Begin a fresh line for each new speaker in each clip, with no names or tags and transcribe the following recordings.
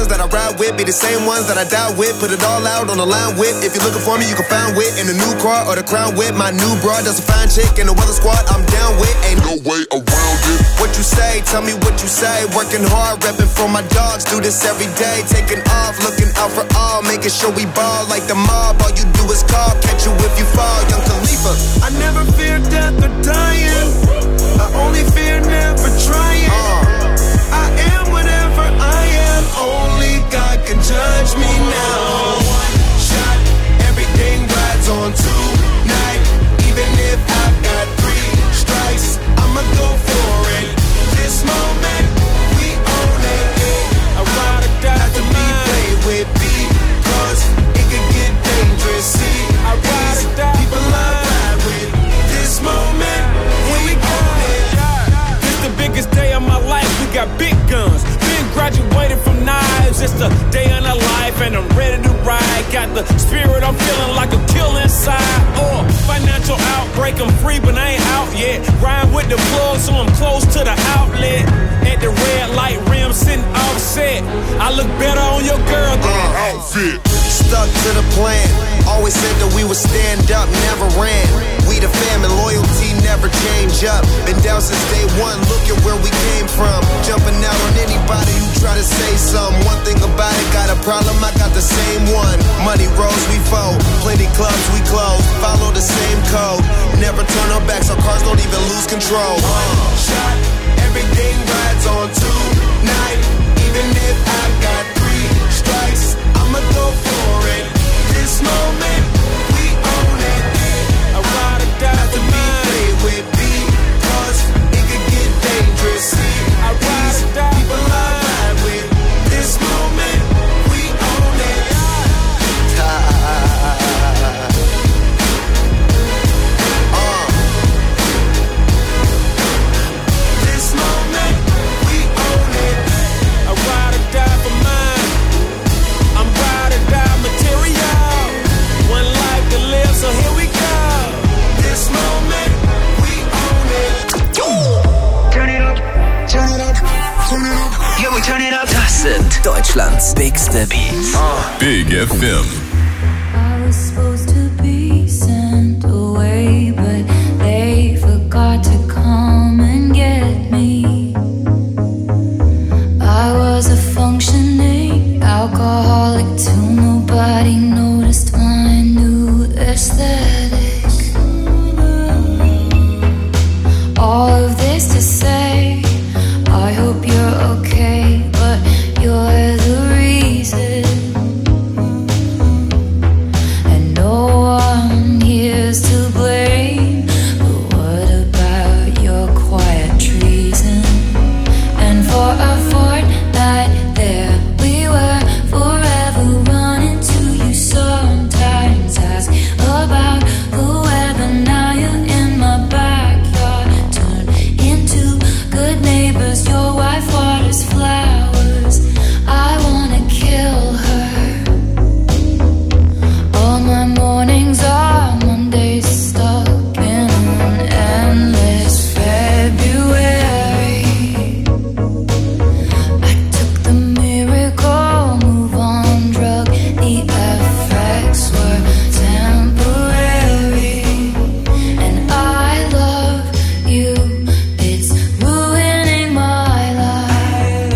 ones that I ride with be the same ones that I die with. Put it all out on the line with. If you're looking for me, you can find wit in a new car or the crown with. My new broad does a fine chick in the weather squad. I'm down with. Ain't no way around it. What you say? Tell me what you say. Working hard, repping for my dogs. Do this every day. Taking off, looking out for all. Making sure we ball like the mob. All you do is call. Catch you if you fall. Young Khalifa. I never fear death or dying. I only fear never trying. I am whatever I am. Only God can judge me now. One shot, everything rides on tonight. Even if I've got 3 strikes, I'ma go for it. This moment, we own it. I ride or die to be played with because it could get dangerous. See, I ride or die. People I ride with. This moment, we own it. This the biggest day of my life. We got big guns. Been graduated from knives. It's the day of the life, and I'm ready to ride. Got the spirit, I'm feeling like a kill inside. Financial outbreak, I'm free, but I ain't out yet. Ride with the plug, so I'm close to the outlet. At the red light rim, sitting offset. I look better on your girl than an outfit. Stuck to the plan. Always said that we would stand up, never ran. We the fam and loyalty never change up. Been down since day one, look at where we came from. Jumping out on anybody who try to say something. One thing about it, got a problem, I got the same one. Money rolls, we fold. Plenty clubs, we close. Follow the same code. Never turn our backs, our cars don't even lose control. One shot, everything rides on tonight. Even if I got 3 strikes, I'ma go for it. This moment, we own it. I ride or die to be played with because it could get dangerous. See, I ride or die. People I ride with. This moment, we own it. This moment, we own it. I ride or die for mine. I'm ride or die material. One life to live, so here we go. This moment, we own it.
Turn it up, turn it up, turn it up. Yeah, we turn it up.
Das sind Deutschlands bigste Beats.
Big FM.
I was supposed to be sent away, but they forgot to come and get me. I was a functioning alcoholic till nobody noticed my new aesthetic. All of this to say, I hope you're okay, but you're the reason. And no one here's to blame, but what about your quiet treason? And for a fortnight there we were, forever running to you. Sometimes ask about the weather, now you're in my backyard. Turn into good neighbors, your wife waters flowers. I wanna kill her. All my mornings are Mondays, stuck in an endless February. I took the miracle move on drug, the effects were temporary. And I love you, it's ruining my life.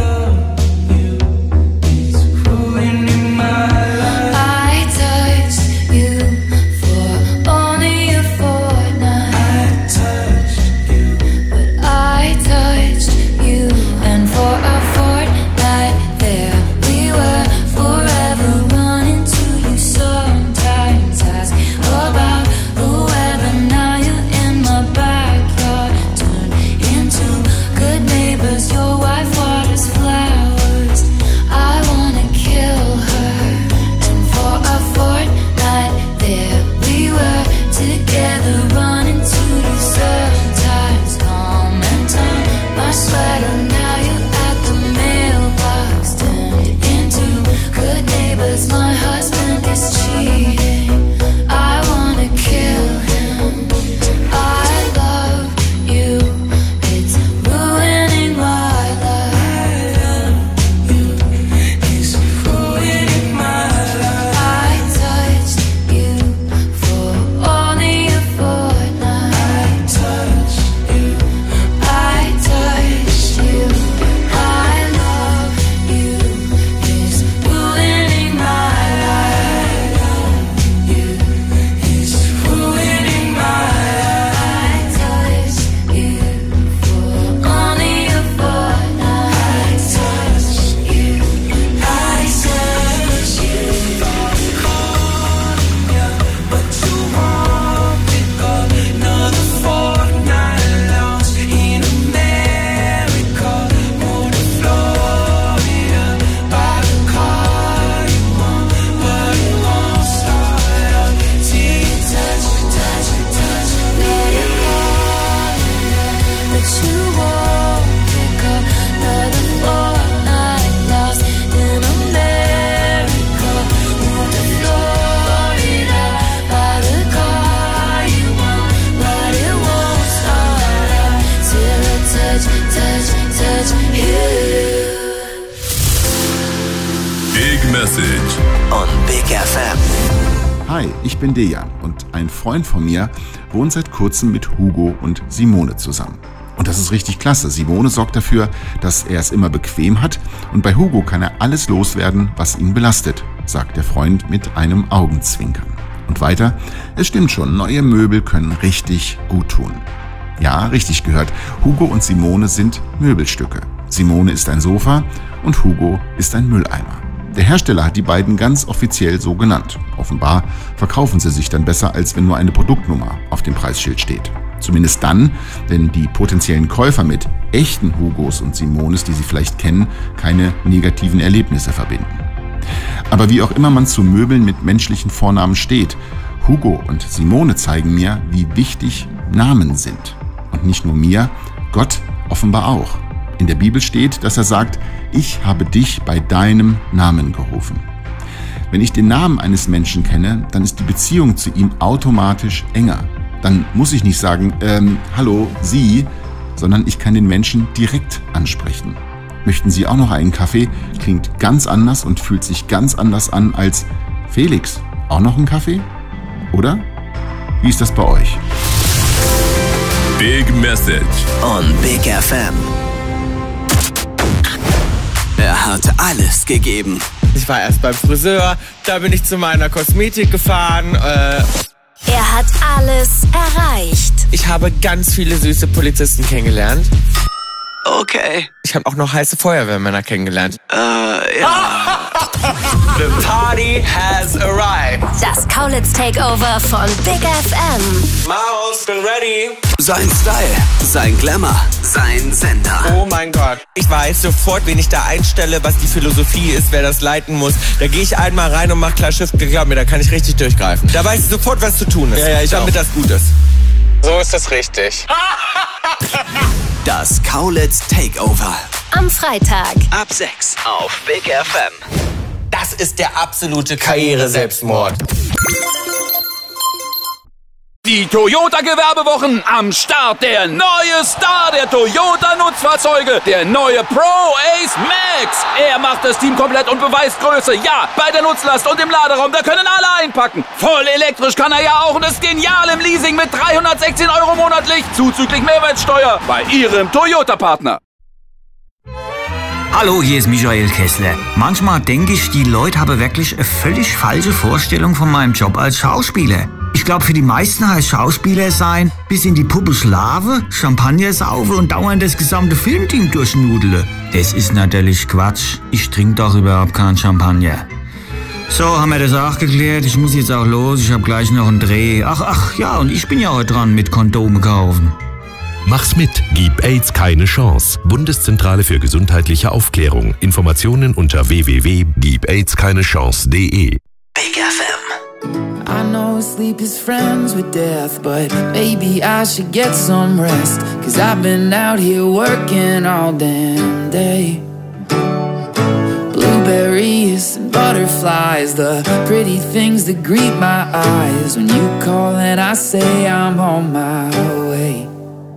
I touched you for only a fortnight. But I touched you, and for a fortnight there we were, forever running to you. Sometimes ask about the weather, now you're in my backyard. Turn into good neighbors, your wife waters flowers. I wanna kill her. And for a fortnight there we were, together running to you. Sometimes calm and turn my sweater, now you're at the mailbox. Turned into good neighbors, my husband is cheating. I wanna kill him. I love you, it's ruining my life. It's
Message on Big FM.
Hi, ich bin Dejan und ein Freund von mir wohnt seit kurzem mit Hugo und Simone zusammen. Und das ist richtig klasse. Simone sorgt dafür, dass er es immer bequem hat und bei Hugo kann er alles loswerden, was ihn belastet, sagt der Freund mit einem Augenzwinkern. Und weiter, es stimmt schon, neue Möbel können richtig gut tun. Ja, richtig gehört, Hugo und Simone sind Möbelstücke. Simone ist ein Sofa und Hugo ist ein Mülleimer. Der Hersteller hat die beiden ganz offiziell so genannt. Offenbar verkaufen sie sich dann besser, als wenn nur eine Produktnummer auf dem Preisschild steht. Zumindest dann, wenn die potenziellen Käufer mit echten Hugos und Simones, die sie vielleicht kennen, keine negativen Erlebnisse verbinden. Aber wie auch immer man zu Möbeln mit menschlichen Vornamen steht, Hugo und Simone zeigen mir, wie wichtig Namen sind. Und nicht nur mir, Gott offenbar auch. In der Bibel steht, dass er sagt, ich habe dich bei deinem Namen gerufen. Wenn ich den Namen eines Menschen kenne, dann ist die Beziehung zu ihm automatisch enger. Dann muss ich nicht sagen, hallo, Sie, sondern ich kann den Menschen direkt ansprechen. Möchten Sie auch noch einen Kaffee? Klingt ganz anders und fühlt sich ganz anders an als Felix. Auch noch einen Kaffee? Oder? Wie ist das bei euch?
Big Message on Big FM. Er hat alles gegeben.
Ich war erst beim Friseur, da bin ich zu meiner Kosmetik gefahren.
Er hat alles erreicht.
Ich habe ganz viele süße Polizisten kennengelernt.
Okay.
Ich habe auch noch heiße Feuerwehrmänner kennengelernt.
Ja.
The party has arrived.
Das Kaulitz Takeover von Big FM.
Maus, bin ready.
Sein Style, sein Glamour, sein Sender.
Oh mein Gott. Ich weiß sofort, wen ich da einstelle, was die Philosophie ist, wer das leiten muss. Da gehe ich einmal rein und mach klar Schiff. Glaub mir, da kann ich richtig durchgreifen. Da weiß ich sofort, was zu tun ist. Ja, damit das gut ist. So ist das richtig.
Das Kaulitz Takeover.
Am Freitag.
Ab 6 auf Big FM.
Das ist der absolute Karriere-Selbstmord.
Die Toyota-Gewerbewochen am Start. Der neue Star der Toyota-Nutzfahrzeuge. Der neue Pro Ace Max. Er macht das Team komplett und beweist Größe. Ja, bei der Nutzlast und im Laderaum, da können alle einpacken. Voll elektrisch kann er ja auch und ist genial im Leasing mit 316 € monatlich. Zuzüglich Mehrwertsteuer bei Ihrem Toyota-Partner.
Hallo, hier ist Michael Kessler. Manchmal denke ich, die Leute haben wirklich eine völlig falsche Vorstellung von meinem Job als Schauspieler. Ich glaube, für die meisten heißt Schauspieler sein, bis in die Puppe schlafen, Champagner saufen und dauernd das gesamte Filmteam durchnudeln. Das ist natürlich Quatsch. Ich trinke doch überhaupt keinen Champagner. So, haben wir das auch geklärt. Ich muss jetzt auch los. Ich habe gleich noch einen Dreh. Ach ja, und ich bin ja heute dran mit Kondome kaufen.
Mach's mit, gib AIDS keine Chance. Bundeszentrale für gesundheitliche Aufklärung. Informationen unter www.gibaidskeinechance.de.
Big FM.
I know sleep is friends with death, but maybe I should get some rest, 'cause I've been out here working all damn day. Blueberries and butterflies, the pretty things that greet my eyes when you call and I say I'm on my way.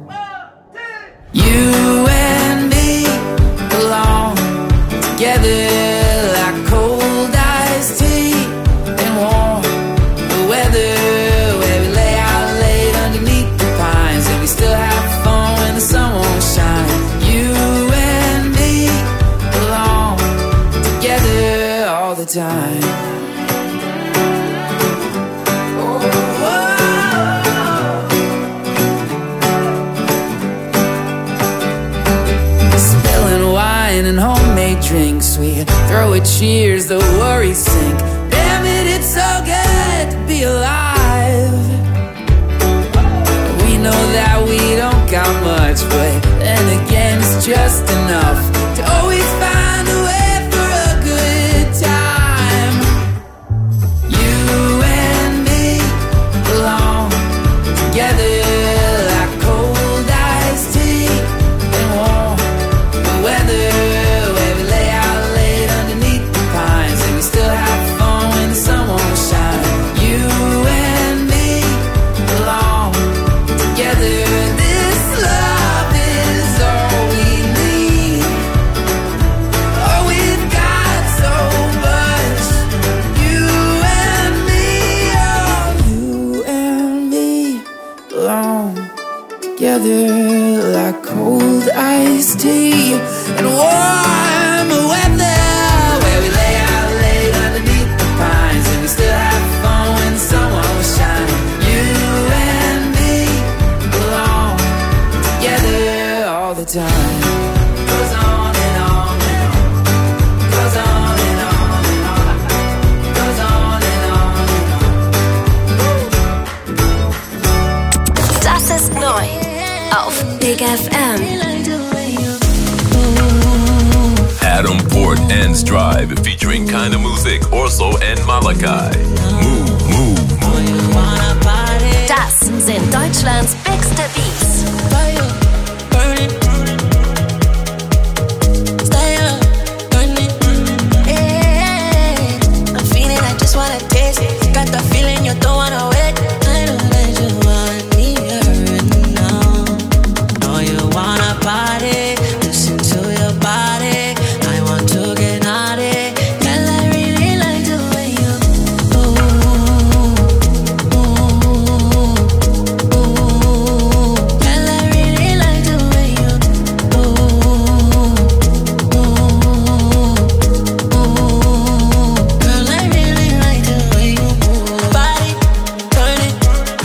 You and me belong together like cold iced tea and warm the weather, where we lay out late underneath the pines and we still have fun when the sun won't shine. You and me belong together all the time. And homemade drinks, we throw a cheers, the worries sink. Damn it, it's so good to be alive. We know that we don't got much, but then again it's just enough to always find a way for a good time. You and me belong together like cold iced tea and warm the weather. This love is together like cold iced tea and warm weather, where we lay out late underneath the pines and we still have fun when the sun won't shine. You and me belong together all the time. Goes on and on and on. Goes on and on and on. Goes on and on and on.
Das ist neu auf Big FM.
Adam Port and Strive featuring Kinda Music, Orso and Malachi. Move, move.
Das sind Deutschlands bigste Beats.
I'm feeling, I just wanna taste. Got the feeling you don't wanna wait. I know that you want me right now. Know you wanna party, listen to your body. I want to get naughty. Girl, I really like the way you Girl, I really like the way you Girl, I really like the way you move. Body, turn it.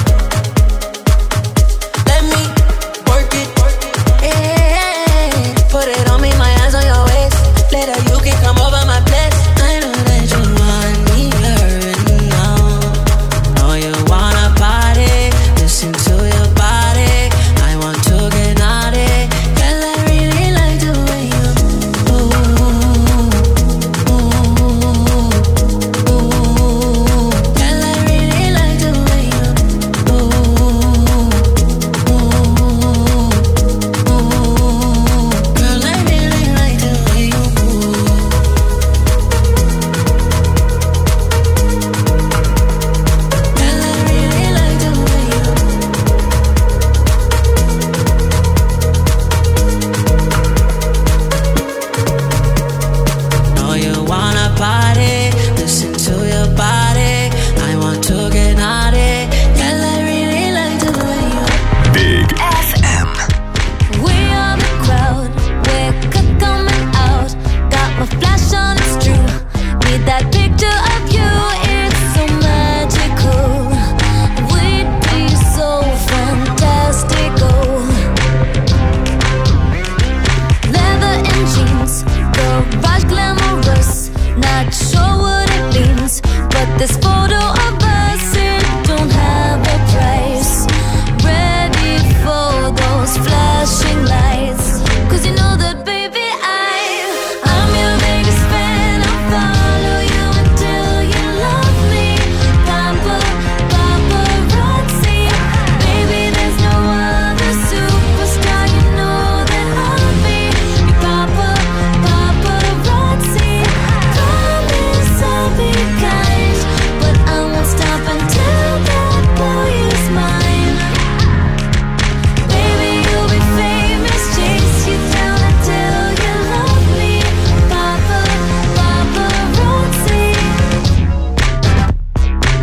Let me work it. Yeah. Put it on me, my hands on your waist. Later you can come over my place. I know that you want me right now. Know you wanna party. Listen to your body. I want to get naughty. Girl, I really like the way you Girl, I really like the way you Girl, I really like the way you Girl, I really like the way Know you wanna party, listen to your body. I want to get naughty. Girl, I really like the way you
Big
FM. We are the crowd, we're coming out. Got my flash on, it's true. Need that picture of you, it's so magical. We'd be so fantastical. Leather and jeans, garage glamorous. Not sure what it means, but this for